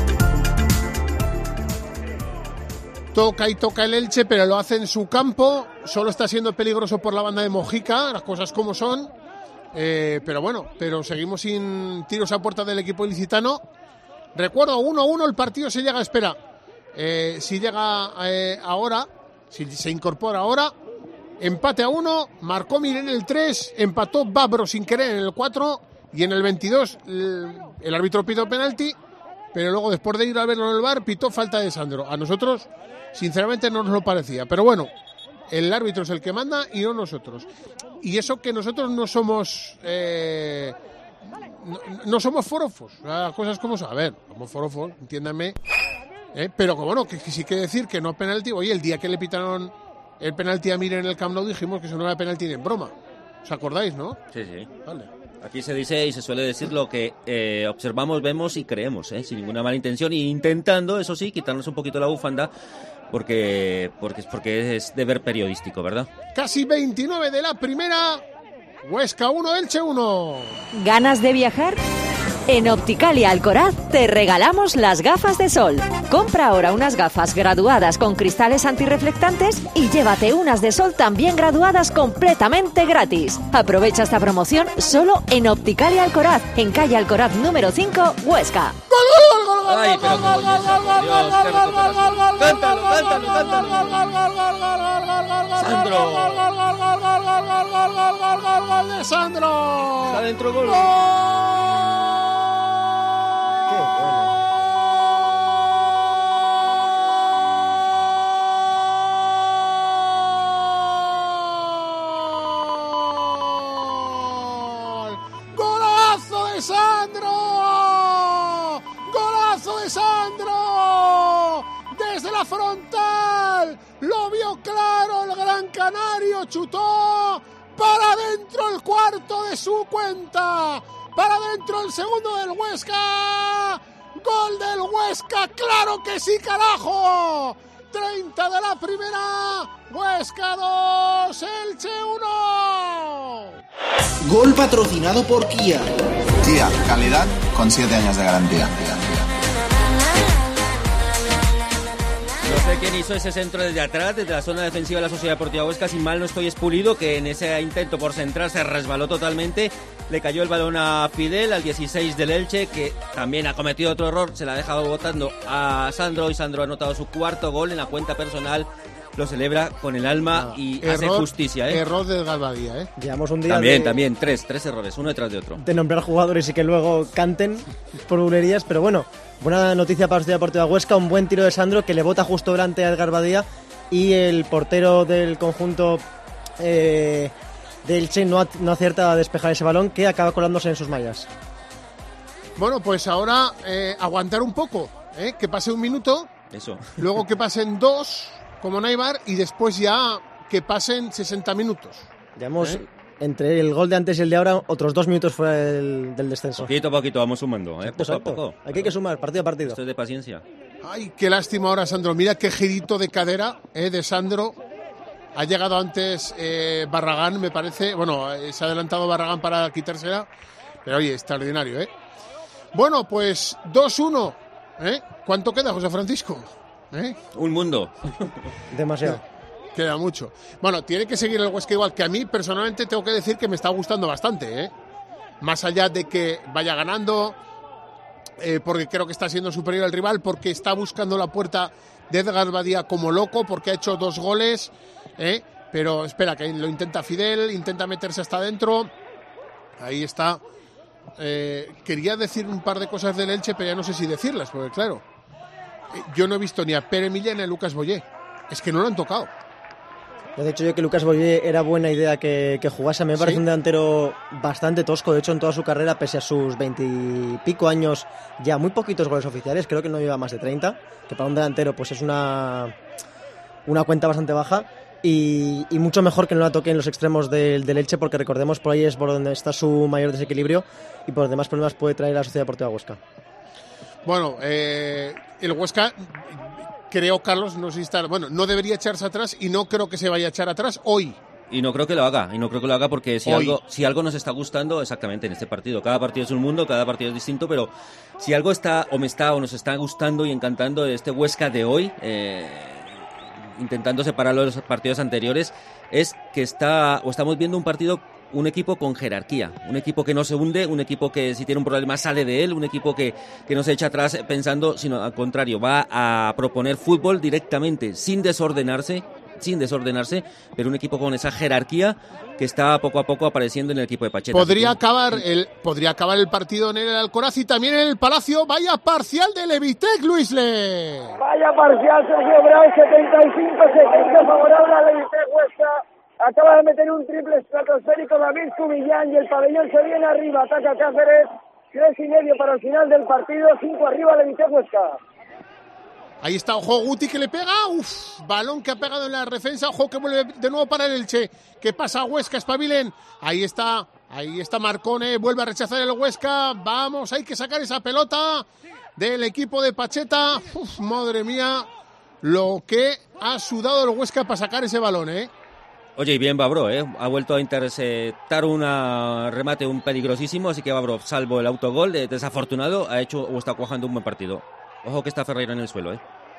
Toca y toca el Elche, pero lo hace en su campo. Solo está siendo peligroso por la banda de Mojica, las cosas como son. Eh, pero bueno, pero seguimos sin tiros a puerta del equipo ilicitano. Recuerdo, uno a uno el partido se llega, espera, eh, si llega eh, ahora, si se incorpora ahora, empate a uno, marcó Miren el tres, empató Babro sin querer en el cuatro y en el veintidós el, el árbitro pitó penalti, pero luego después de ir a verlo en el bar pitó falta de Sandro. A nosotros sinceramente no nos lo parecía, pero bueno, el árbitro es el que manda y no nosotros. Y eso que nosotros no somos eh, no, no somos forofos, las cosas como son. A ver, somos forofos, entiéndanme, eh, pero que bueno, que, que sí que decir que no penalti. Oye, el día que le pitaron el penalti a Miren en el Camp Nou dijimos que eso no era penalti ni en broma. ¿Os acordáis, no? Sí, sí. Vale. Aquí se dice y se suele decir lo que eh, observamos, vemos y creemos, ¿eh? Sin ninguna mala intención, y intentando, eso sí, quitarnos un poquito la bufanda, porque, porque, porque es deber periodístico, ¿verdad? Casi veintinueve de la primera, Huesca uno, Elche uno. ¿Ganas de viajar? En Opticalia Alcoraz te regalamos las gafas de sol. Compra ahora unas gafas graduadas con cristales antirreflectantes y llévate unas de sol también graduadas completamente gratis. Aprovecha esta promoción solo en Opticalia Alcoraz, en calle Alcoraz número cinco, Huesca. Ay, pero qué belleza, por Dios, qué recuperación. Cántalo, cántalo, cántalo. Sandro. ¡Gol de Sandro! Está dentro, gol. ¡Golazo de Sandro! ¡Golazo de Sandro! Desde la frontal, lo vio claro el Gran Canario, chutó para adentro el cuarto de su cuenta, para adentro el segundo del Huesca, gol del Huesca, claro que sí, carajo, treinta de la primera, Huesca dos, Elche uno. Gol patrocinado por Kia. Kia, calidad con siete años de garantía. No sé quién hizo ese centro desde atrás, desde la zona defensiva de la Sociedad Deportiva Huesca, si mal no estoy, es Pulido, que en ese intento por centrar se resbaló totalmente, le cayó el balón a Fidel, al dieciséis del Elche, que también ha cometido otro error, se la ha dejado botando a Sandro, y Sandro ha anotado su cuarto gol en la cuenta personal, lo celebra con el alma Ah, y error, hace justicia, ¿eh? Error del Galvadía, ¿eh? Llevamos un día También, de, también, tres, tres errores, uno detrás de otro. de nombrar jugadores y que luego canten por bulerías, pero bueno, buena noticia para la Sociedad Deportiva Huesca, un buen tiro de Sandro que le bota justo delante a Edgar Badía y el portero del conjunto eh, del Che no, no acierta a despejar ese balón que acaba colándose en sus mallas. Bueno, pues ahora eh, aguantar un poco, ¿eh? Que pase un minuto, Eso. luego que pasen dos, como Naibar, y después ya que pasen sesenta minutos. Llevamos ¿Eh? entre el gol de antes y el de ahora otros dos minutos fuera del, del descenso. Poquito a poquito vamos sumando, ¿eh? Poco Exacto. a poco. Aquí hay que sumar, partido a partido. Esto es de paciencia. Ay, qué lástima ahora, Sandro. Mira qué girito de cadera eh, de Sandro. Ha llegado antes eh, Barragán, me parece. Bueno, eh, se ha adelantado Barragán para quitársela. Pero oye, extraordinario, ¿eh? Bueno, pues dos uno. ¿eh? ¿Cuánto queda, José Francisco? ¿Eh? Un mundo. Demasiado. Queda mucho. Bueno, tiene que seguir el Huesca igual, que a mí personalmente tengo que decir que me está gustando bastante, ¿eh? Más allá de que vaya ganando, eh, porque creo que está siendo superior al rival, porque está buscando la puerta de Edgar Badía como loco, porque ha hecho dos goles, ¿eh? Pero espera, que lo intenta Fidel, intenta meterse hasta adentro. Ahí está. Eh, quería decir un par de cosas del Elche, pero ya no sé si decirlas, porque claro, eh, yo no he visto ni a Pere Milla ni a Lucas Boyé. Es que no lo han tocado. De hecho, yo que Lucas Boyé era buena idea que, que jugase. A mí me parece ¿Sí? un delantero bastante tosco. De hecho, en toda su carrera, pese a sus veintipico años, ya muy poquitos goles oficiales. Creo que no lleva más de treinta. Que para un delantero pues es una, una cuenta bastante baja. Y, y mucho mejor que no la toque en los extremos del, del Elche, porque recordemos, por ahí es por donde está su mayor desequilibrio y por los demás problemas puede traer a la Sociedad Deportiva Huesca. Bueno, eh, el Huesca, creo, Carlos, no sé si está, bueno, no debería echarse atrás y no creo que se vaya a echar atrás hoy. Y no creo que lo haga, y no creo que lo haga porque si Hoy. algo, si algo nos está gustando, exactamente en este partido, cada partido es un mundo, cada partido es distinto, pero si algo está o me está o nos está gustando y encantando de este Huesca de hoy, eh, intentando separarlo de los partidos anteriores, es que está o estamos viendo un partido, un equipo con jerarquía, un equipo que no se hunde, un equipo que si tiene un problema sale de él, un equipo que, que no se echa atrás pensando, sino al contrario, va a proponer fútbol directamente, sin desordenarse, sin desordenarse, pero un equipo con esa jerarquía que está poco a poco apareciendo en el equipo de Pacheta. Podría acabar el podría acabar el partido en el Alcoraz y también en el Palacio. Vaya parcial de Levitec, Luisle. Vaya parcial, Sergio Bravo, setenta y cinco setenta favorable a Levitec Huesca. Acaba de meter un triple estratosférico David Cubillán y el pabellón se viene arriba. Ataca Cáceres, tres y medio para el final del partido, cinco arriba Levitec Huesca. Ahí está, ojo, Guti que le pega, uff, balón que ha pegado en la defensa, ojo que vuelve de nuevo para el Elche, que pasa a Huesca, espabilen, ahí está, ahí está Marcone, vuelve a rechazar el Huesca, vamos, hay que sacar esa pelota del equipo de Pacheta, uff, madre mía, lo que ha sudado el Huesca para sacar ese balón, ¿eh? Oye, y bien Vavro, ¿eh? Ha vuelto a interceptar un remate un peligrosísimo, así que Vavro, salvo el autogol de desafortunado, ha hecho o está cuajando un buen partido. Ojo que está Ferreira en el suelo, ¿eh?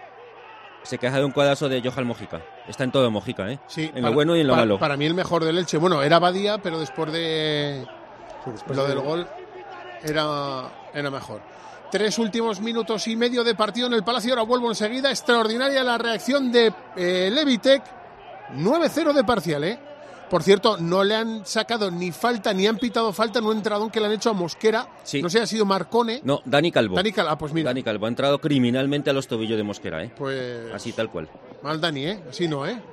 Se queja de un cuadazo de Johan Mojica. Está en todo Mojica, ¿eh? Sí, en para, lo bueno y en lo para, malo. Para mí el mejor del Elche. Bueno, era Badía, pero después de sí, después lo de... del gol era, era mejor. Tres últimos minutos y medio de partido en el Palacio. Ahora vuelvo enseguida. Extraordinaria la reacción de eh, Levitec. nueve cero de parcial, ¿eh? Por cierto, no le han sacado ni falta, ni han pitado falta en un entradón que le han hecho a Mosquera. Sí. No sé, ha sido Marcone. No, Dani Calvo. Dani Calvo, ah, pues mira. Dani Calvo ha entrado criminalmente a los tobillos de Mosquera, ¿eh? Pues... así tal cual. Mal Dani, ¿eh? Así no, ¿eh?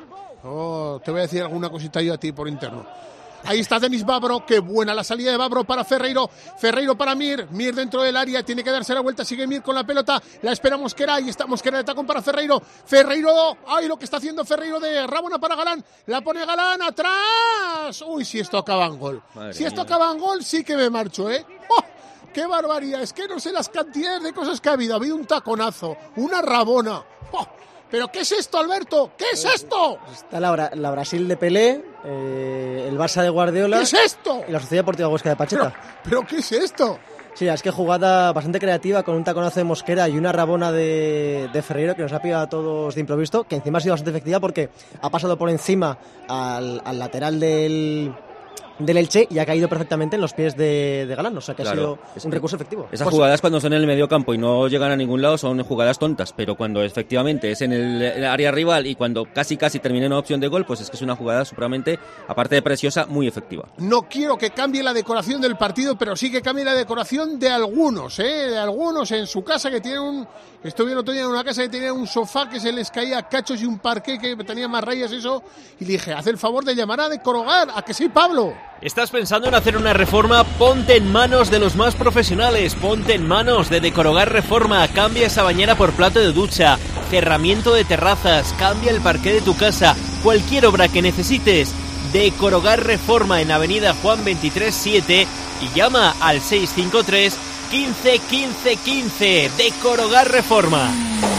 Oh, te voy a decir alguna cosita yo a ti por interno. Ahí está Denis Vavro, qué buena la salida de Vavro para Ferreiro, Ferreiro para Mir, Mir dentro del área, tiene que darse la vuelta, sigue Mir con la pelota, la espera Mosquera, ahí está Mosquera de tacón para Ferreiro, Ferreiro, ay lo que está haciendo Ferreiro de Rabona para Galán, la pone Galán atrás, uy si esto acaba en gol, Madre si esto mía. acaba en gol sí que me marcho, ¿eh? ¡Oh! ¡Qué barbaridad! Es que no sé las cantidades de cosas que ha habido, ha habido un taconazo, una Rabona, ¡oh! ¿Pero qué es esto, Alberto? ¿Qué es esto? Está la, la Brasil de Pelé, eh, el Barça de Guardiola... ¿Qué es esto? Y la Sociedad Deportiva Huesca de Pacheta. ¿Pero, ¿Pero qué es esto? Sí, es que jugada bastante creativa con un taconazo de Mosquera y una Rabona de, de Ferreiro que nos ha pillado a todos de improviso, que encima ha sido bastante efectiva porque ha pasado por encima al, al lateral del... del Elche y ha caído perfectamente en los pies de, de Galán, o sea que claro, ha sido es un recurso efectivo. Esas pues, jugadas cuando son en el medio campo y no llegan a ningún lado son jugadas tontas, pero cuando efectivamente es en el, el área rival y cuando casi casi termina en una opción de gol, pues es que es una jugada supremamente, aparte de preciosa, muy efectiva. No quiero que cambie la decoración del partido, pero sí que cambie la decoración de algunos, ¿eh? De algunos en su casa que tienen un... Estoy viendo otro día en una casa que tenía un sofá que se les caía a cachos y un parqué que tenía más rayas eso, y le dije, haz el favor de llamar a Decorogar, ¿a que sí, Pablo? ¿Estás pensando en hacer una reforma? Ponte en manos de los más profesionales, ponte en manos de Decorogar Reforma, cambia esa bañera por plato de ducha, cerramiento de terrazas, cambia el parqué de tu casa, cualquier obra que necesites, Decorogar Reforma en Avenida Juan veintitrés siete y llama al seis cinco tres, quince, quince, quince, Decorogar Reforma.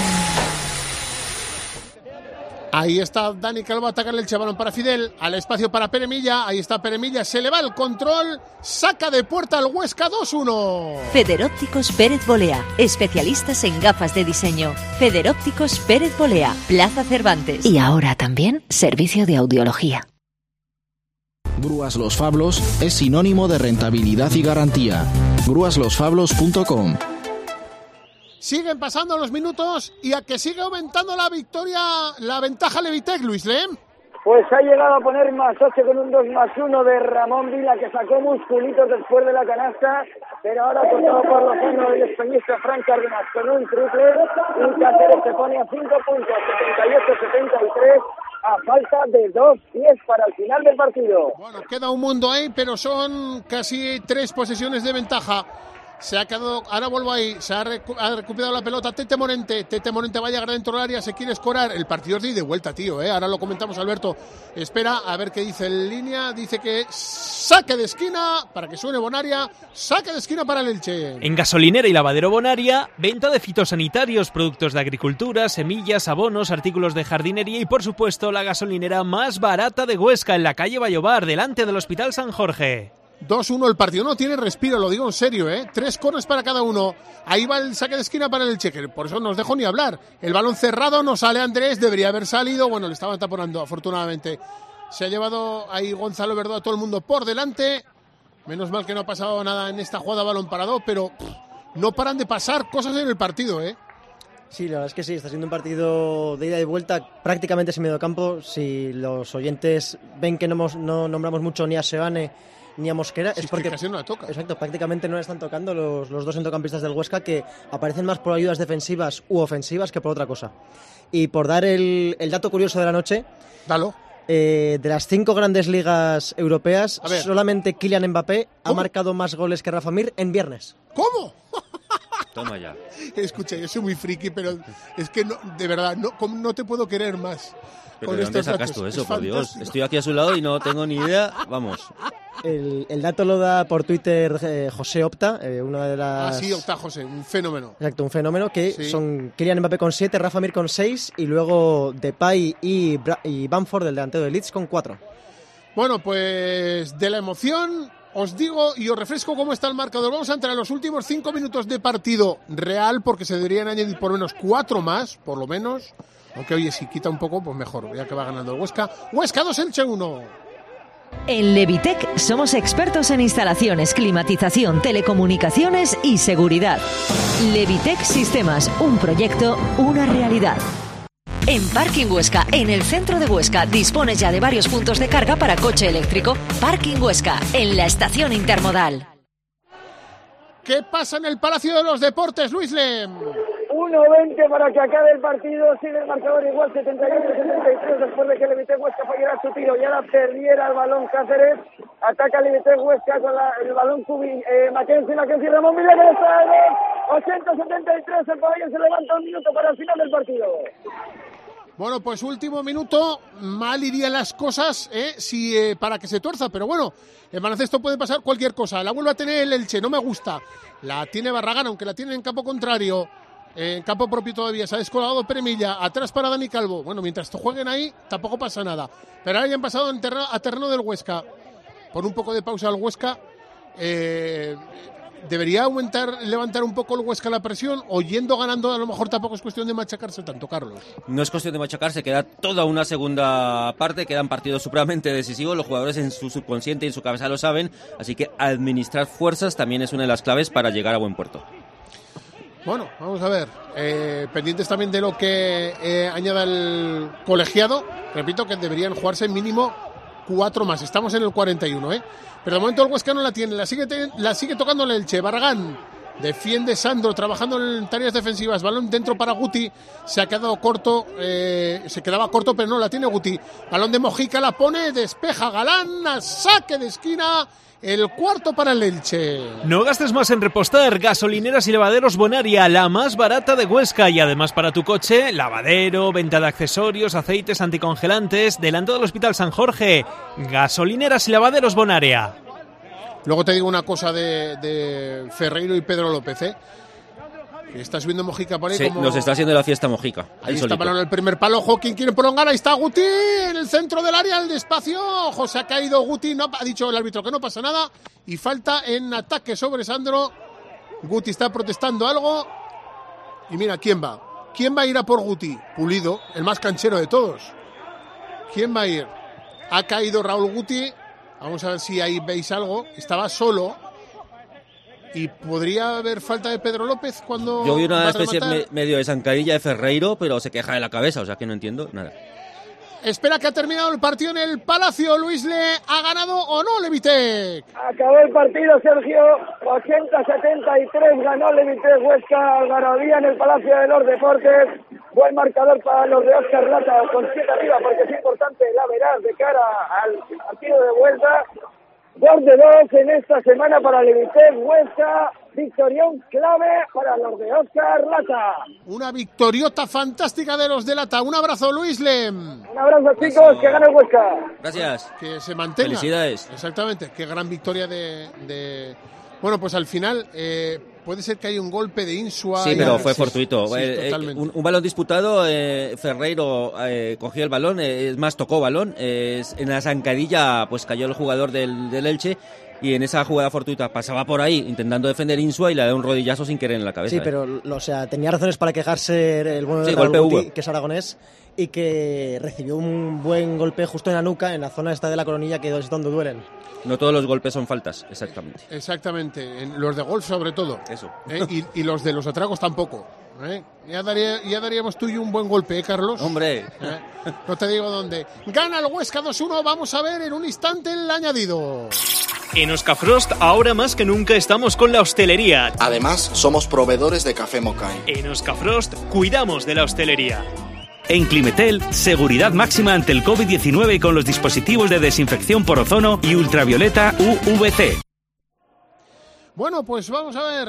Ahí está Dani Calvo a atacarle el chavalón para Fidel, al espacio para Peremilla, ahí está Peremilla, se le va el control, saca de puerta al Huesca dos uno. Federópticos Pérez Bolea, especialistas en gafas de diseño. Federópticos Pérez Bolea, Plaza Cervantes. Y ahora también servicio de audiología. Grúas Los Fablos es sinónimo de rentabilidad y garantía. grúas los fablos punto com. Siguen pasando los minutos y a que sigue aumentando la victoria, la ventaja Levitec, Luis Lem. Pues ha llegado a poner más ocho con un dos más uno de Ramón Vila, que sacó musculitos después de la canasta, pero ahora cortado por los años del españolista Frank Cárdenas con un triple, y Cáceres se pone a cinco puntos, setenta y ocho setenta y tres, a falta de dos diez para el final del partido. Bueno, queda un mundo ahí, pero son casi tres posesiones de ventaja. Se ha quedado, ahora vuelvo ahí, se ha, recu- ha recuperado la pelota Tete Morente, Tete Morente va a llegar dentro del área, se quiere escorar, el partido es de ida y vuelta, tío, ¿eh? Ahora lo comentamos, Alberto, espera a ver qué dice en línea, dice que saque de esquina, para que suene Bonaria, saque de esquina para el Elche. En gasolinera y lavadero Bonaria, venta de fitosanitarios, productos de agricultura, semillas, abonos, artículos de jardinería y por supuesto la gasolinera más barata de Huesca en la calle Vallobar, delante del Hospital San Jorge. dos uno, el partido no tiene respiro, lo digo en serio, ¿eh? Tres corners para cada uno. Ahí va el saque de esquina para el Elche, por eso no os dejo ni hablar. El balón cerrado, no sale Andrés, debería haber salido. Bueno, le estaban taponando, afortunadamente. Se ha llevado ahí Gonzalo Verdú a todo el mundo por delante. Menos mal que no ha pasado nada en esta jugada balón parado, pero pff, no paran de pasar cosas en el partido, ¿eh? Sí, la verdad es que sí, está siendo un partido de ida y vuelta prácticamente sin medio campo. Si los oyentes ven que no, hemos, no nombramos mucho ni a Seoane ni a Mosquera, sí, es porque casi no la toca. Exacto, prácticamente no le están tocando los, los dos centrocampistas del Huesca, que aparecen más por ayudas defensivas u ofensivas que por otra cosa. Y por dar el, el dato curioso de la noche, dalo. Eh, de las cinco grandes ligas europeas, solamente Kylian Mbappé ¿Cómo? ha marcado más goles que Rafa Mir en viernes. ¿Cómo? Toma ya. Escucha, yo soy muy friki, pero es que no, de verdad, no, no te puedo querer más. ¿Pero de dónde sacas tú eso, por Dios? Estoy aquí a su lado y no tengo ni idea. Vamos. El, el dato lo da por Twitter eh, José Opta, eh, una de las... Ah, sí, Opta José, un fenómeno. Exacto, un fenómeno que Sí. son Kylian Mbappé con siete, Rafa Mir con seis y luego Depay y, Bra- y Bamford, el delantero de Leeds, con cuatro. Bueno, pues de la emoción os digo y os refresco cómo está el marcador. Vamos a entrar en los últimos cinco minutos de partido real, porque se deberían añadir por lo menos cuatro más, por lo menos. Aunque, oye, si quita un poco, pues mejor, ya que va ganando el Huesca. Huesca dos, Elche uno. En Levitec somos expertos en instalaciones, climatización, telecomunicaciones y seguridad. Levitec Sistemas, un proyecto, una realidad. En Parking Huesca, en el centro de Huesca, dispones ya de varios puntos de carga para coche eléctrico. Parking Huesca, en la estación intermodal. ¿Qué pasa en el Palacio de los Deportes, Luis Lem? uno veinte para que acabe el partido, sigue el marcador igual, setenta y ocho setenta y tres, después de que Levitec Huesca fallara su tiro y ahora perdiera el balón Cáceres. Ataca Levitec Huesca con la, el balón Cubi, eh, Mackenzie, Mackenzie, Ramón Miller, ochenta setenta y tres, el pabellón se levanta un minuto para el final del partido. Bueno, pues último minuto, mal irían las cosas eh, si eh, para que se tuerza, pero bueno, en baloncesto puede pasar cualquier cosa. La vuelve a tener el Elche, no me gusta. La tiene Barragán, aunque la tiene en campo contrario. En campo propio todavía, se ha descolgado Peremilla, atrás para Dani Calvo. Bueno, mientras jueguen ahí, tampoco pasa nada. Pero ahora ya han pasado en terreno, a terreno del Huesca. Por un poco de pausa al Huesca. Eh, ¿Debería aumentar, levantar un poco el Huesca la presión? O yendo ganando, a lo mejor tampoco es cuestión de machacarse tanto, Carlos. No es cuestión de machacarse, queda toda una segunda parte, quedan partidos supremamente decisivos, los jugadores en su subconsciente y en su cabeza lo saben, así que administrar fuerzas también es una de las claves para llegar a buen puerto. Bueno, vamos a ver, eh, pendientes también de lo que eh, añada el colegiado. Repito que deberían jugarse mínimo cuatro más, estamos en el cuarenta y uno, ¿eh? Pero de momento el Huesca no la tiene, la sigue, te, la sigue tocando el Elche. Barragán defiende Sandro, trabajando en tareas defensivas, balón dentro para Guti, se ha quedado corto, eh, se quedaba corto pero no la tiene Guti. Balón de Mojica, la pone, despeja Galán, a saque de esquina. El cuarto para el Elche. No gastes más en repostar. Gasolineras y lavaderos Bonaria, la más barata de Huesca. Y además para tu coche, lavadero, venta de accesorios, aceites anticongelantes. Delante del Hospital San Jorge. Gasolineras y lavaderos Bonaria. Luego te digo una cosa de, de Ferreiro y Pedro López, ¿eh? Está subiendo Mojica por ahí. Sí, como... nos está haciendo la fiesta Mojica. Ahí está balón el primer palo. Ojo, ¿quién quiere prolongar? Ahí está Guti en el centro del área, el despacio. Ojo, se ha caído Guti. No, ha dicho el árbitro que no pasa nada. Y falta en ataque sobre Sandro. Guti está protestando algo. Y mira, ¿quién va? ¿Quién va a ir a por Guti? Pulido, el más canchero de todos. ¿Quién va a ir? Ha caído Raúl Guti. Vamos a ver si ahí veis algo. Estaba solo. ¿Y podría haber falta de Pedro López cuando Yo vi una va a especie rematar? me, medio de zancadilla de Ferreiro, pero se queja de la cabeza, o sea que no entiendo nada. Espera que ha terminado el partido en el Palacio. Luis Le ha ganado o no Levitec. Acabó el partido, Sergio. ochenta setenta y tres ganó Levitec Huesca Algarabía en el Palacio de los Deportes. Buen marcador para los de Óscar Lata con siete arriba, porque es importante la veraz de cara al partido de vuelta. Dos de dos en esta semana para Levitec Huesca. Victorión clave para los de Óscar Lata. Una victoriota fantástica de los de Lata. Un abrazo, Luis Lem. Un abrazo, chicos, que gane el Huesca. Gracias. Que se mantenga. Felicidades. Exactamente, qué gran victoria de... de... Bueno, pues al final eh, puede ser que haya un golpe de Insua. Sí, y... pero fue sí, fortuito. Sí, eh, totalmente. un, un balón disputado, eh, Ferreiro eh, cogió el balón, eh, es más, tocó balón. Eh, en la zancadilla pues cayó el jugador del, del Elche. Y en esa jugada fortuita pasaba por ahí intentando defender Insua y le da un rodillazo sin querer en la cabeza. Sí, pero eh. o sea, tenía razones para quejarse el bueno de Sí, Raúl golpe Guti, hubo. que es aragonés, y que recibió un buen golpe justo en la nuca, en la zona esta de la coronilla, que es donde duelen. No todos los golpes son faltas, exactamente. Exactamente, en los de golf sobre todo. Eso. ¿Eh? Y, y los de los atragos tampoco. ¿eh? Ya, daría, ya daríamos tú y yo un buen golpe, ¿eh, Carlos? Hombre. ¿Eh? No te digo dónde. Gana el Huesca dos uno, vamos a ver en un instante el añadido. En Oscafrost, ahora más que nunca estamos con la hostelería. Además, somos proveedores de café Mokai. En Oscafrost, cuidamos de la hostelería. En Climetel, seguridad máxima ante el covid diecinueve con los dispositivos de desinfección por ozono y ultravioleta U V C. Bueno, pues vamos a ver.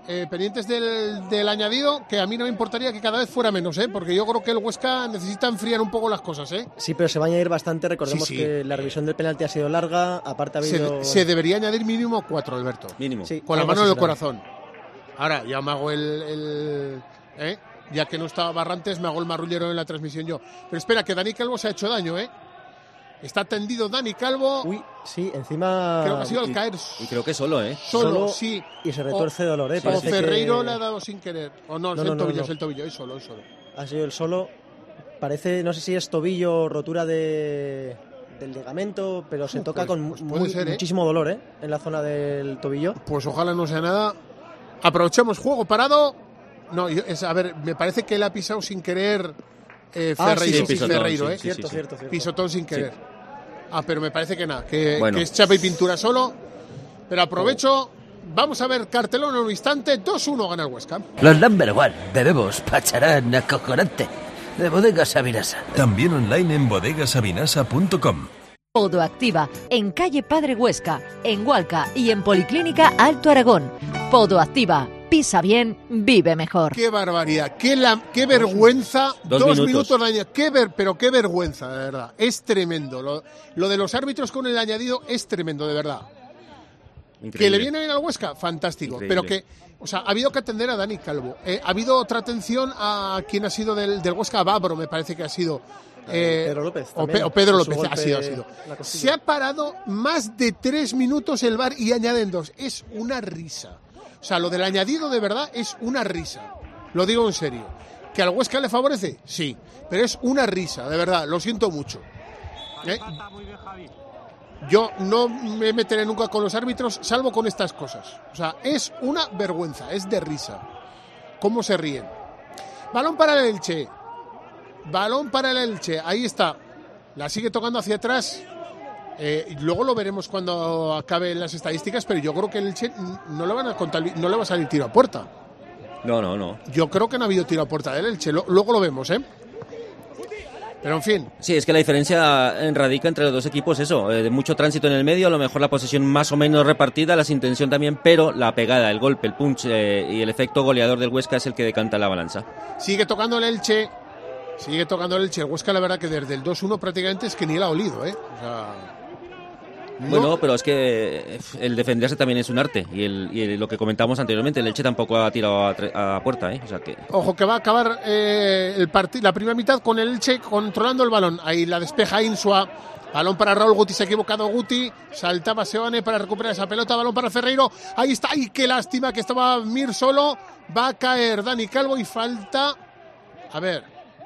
eh, pendientes del, del añadido, que a mí no me importaría que cada vez fuera menos, ¿eh? Porque yo creo que el Huesca necesita enfriar un poco las cosas, ¿eh? Sí, pero se va a añadir bastante. Recordemos Sí, sí. que la revisión del penalti ha sido larga. Aparte ha habido... Se, se debería añadir mínimo cuatro, Alberto. Mínimo. Sí, Con la algo mano así en el será. corazón. Ahora, ya me hago el... el ¿eh? Ya que no estaba Barrantes, me hago el marrullero en la transmisión yo. Pero espera, que Dani Calvo se ha hecho daño, ¿eh? Está tendido Dani Calvo. Uy, sí, encima... Creo que ha sido al Y- caer Y creo que solo, ¿eh? solo, solo sí. y se retuerce de dolor, ¿eh? O Parece Ferreiro que- le ha dado sin querer. O no, No, es no, el no, tobillo, no. es el tobillo, es solo, es solo. Ha sido el solo. Parece, no sé si es tobillo o rotura de, del ligamento, pero se Uh, toca pues- con pues puede muy- ser, ¿eh? muchísimo dolor, ¿eh? En la zona del tobillo. Pues ojalá no sea nada. Aprovechamos juego parado. No, yo- es, a ver, me parece que él ha pisado sin querer eh, Ah, Ferreiro, sí, sí, sí, pisotón, Ferreiro, sí, ¿eh? sí, Cierto, sí, sí. cierto, cierto. Pisotón sin querer. Ah, pero me parece que nada, que, Bueno. que es chapa y pintura solo. Pero aprovecho. Vamos a ver cartelón en un instante. dos uno gana el Huesca. Los number one, bebemos, pacharán, acojonante. De Bodegas Avinasa. También online en bodegas avinasa punto com. Podoactiva, en calle Padre Huesca, en Hualca y en Policlínica Alto Aragón. Podoactiva, pisa bien, vive mejor. Qué barbaridad, qué, la, qué vergüenza. Dos Dos, minutos. minutos de añadido. Qué ver, pero qué vergüenza, de verdad. Es tremendo. Lo, lo de los árbitros con el añadido es tremendo, de verdad. Increíble. Que le viene bien al Huesca, fantástico. Increíble. Pero que, o sea, ha habido que atender a Dani Calvo. Eh, ha habido otra atención a quien ha sido del, del Huesca, a Bábaro, me parece que ha sido. eh, Pedro López O, también, Pe- o Pedro con su López, ha golpe sido, ha sido. en la costilla. Se ha parado más de tres minutos el VAR y añaden dos. Es una risa. O sea, lo del añadido de verdad es una risa. Lo digo en serio. ¿Que al Huesca le favorece? Sí. Pero es una risa, de verdad. Lo siento mucho. ¿Eh? Yo no me meteré nunca con los árbitros, salvo con estas cosas. O sea, es una vergüenza, es de risa. ¿Cómo se ríen? Balón para el Elche. Balón para el Elche. Ahí está. La sigue tocando hacia atrás. Eh, y luego lo veremos cuando acaben las estadísticas, pero yo creo que el Elche no le, van a contar, no le va a salir tiro a puerta. No, no, no. Yo creo que no ha habido tiro a puerta del Elche. Lo- luego lo vemos, ¿eh? Pero en fin. Sí, es que la diferencia radica entre los dos equipos eso, eh, de mucho tránsito en el medio, a lo mejor la posesión más o menos repartida, la intención también, pero la pegada, el golpe, el punch eh, y el efecto goleador del Huesca es el que decanta la balanza. Sigue tocando el Elche. Sigue tocando el Elche. El Huesca, la verdad, que desde el dos uno prácticamente es que ni él ha olido, ¿eh? O sea. no- Bueno, pero es que eh, el defenderse también es un arte, y, el, y el- lo que comentamos anteriormente, el Elche tampoco ha tirado a, tre- a puerta, ¿eh? O sea que... Ojo que va a acabar eh, el parti- la primera mitad con el Elche controlando el balón. Ahí la despeja Insua. Balón para Raúl Guti, se ha equivocado Guti. Saltaba Seoane para recuperar esa pelota. Balón para Ferreiro. Ahí está. ¡Ay, qué lástima que estaba Mir solo! Va a caer Dani Calvo y falta. A ver.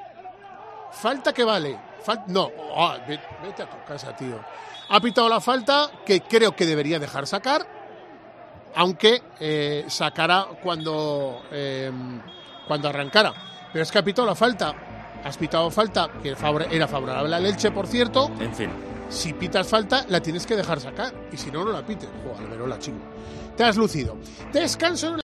Falta que vale. Fal- no. Ah, ve- vete a tu casa, tío. Ha pitado la falta que creo que debería dejar sacar. Aunque eh, sacará cuando, eh, cuando arrancara. Pero es que ha pitado la falta. Has pitado falta, que favore- era favorable al Elche, por cierto. En fin. Si pitas falta, la tienes que dejar sacar. Y si no, no la pites. Joder, Alberola, chingo. Te has lucido. Descanso en